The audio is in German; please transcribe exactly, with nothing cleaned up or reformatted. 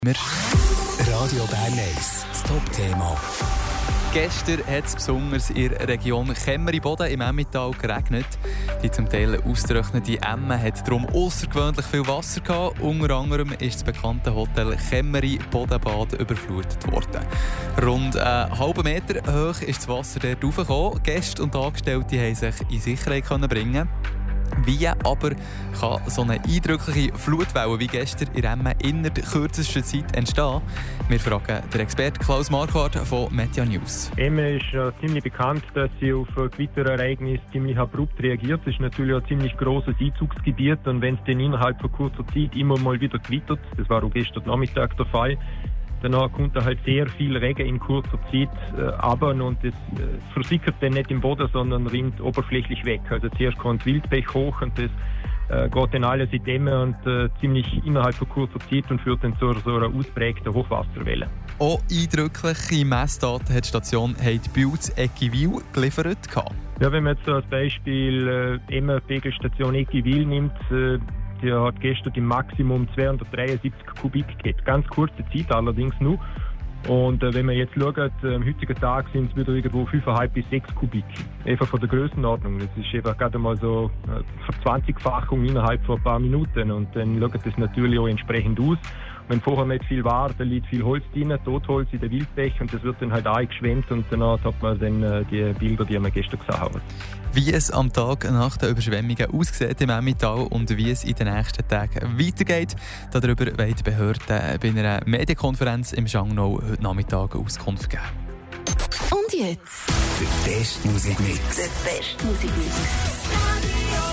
Radio Bern eins, das Top-Thema. Gestern hat es besonders in der Region Chemmeri-Boden im Emmental geregnet. Die zum Teil ausgetrocknete Emme hat darum aussergewöhnlich viel Wasser gehabt. Unter anderem ist das bekannte Hotel Chemmeri-Bodenbad überflutet worden. Rund einen halben Meter hoch ist das Wasser dort raufgekommen. Gäste und Angestellte haben sich in Sicherheit bringen. Wie aber kann so eine eindrückliche Flutwelle wie gestern in Emme innerhalb der kürzesten Zeit entstehen? Wir fragen den Experten Klaus Marquardt von Media News. Emme ist ja ziemlich bekannt, dass sie auf Gewitterereignisse ziemlich abrupt reagiert. Es ist natürlich ein ziemlich grosses Einzugsgebiet und wenn es dann innerhalb von kurzer Zeit immer mal wieder gewittert, das war auch gestern Nachmittag der Fall, danach kommt da halt sehr viel Regen in kurzer Zeit äh, runter und das äh, versickert dann nicht im Boden, sondern rinnt oberflächlich weg. Also zuerst kommt Wildpech hoch und das äh, geht dann alles in Dämme und äh, ziemlich innerhalb von kurzer Zeit und führt dann zu so einer ausprägten Hochwasserwelle. Auch eindrückliche Messdaten hat die Station Heidbüls Eggiwil geliefert. Ja, wenn man jetzt als Beispiel äh, Emmer-Pegelstation Eggiwil nimmt, äh, die hat gestern im Maximum zweihundertdreiundsiebzig Kubik gehabt. Ganz kurze Zeit allerdings nur. Und äh, wenn man jetzt schaut, äh, am heutigen Tag sind es wieder irgendwo fünfeinhalb bis sechs Kubik. Einfach von der Grössenordnung. Das ist einfach gerade mal so eine Verzwanzigfachung innerhalb von ein paar Minuten. Und dann schaut das natürlich auch entsprechend aus. Wenn vorher nicht viel war, da liegt viel Holz drin, Totholz in der Wildpech und das wird dann halt eingeschwemmt und danach hat man dann äh, die Bilder, die wir gestern gesehen haben. Wie es am Tag nach den Überschwemmungen aussieht im Emmental und wie es in den nächsten Tagen weitergeht, darüber wollen die Behörden bei einer Medienkonferenz im Schangnau heute Nachmittag Auskunft geben. Und jetzt? Der beste Musikmix. Der beste Musikmix.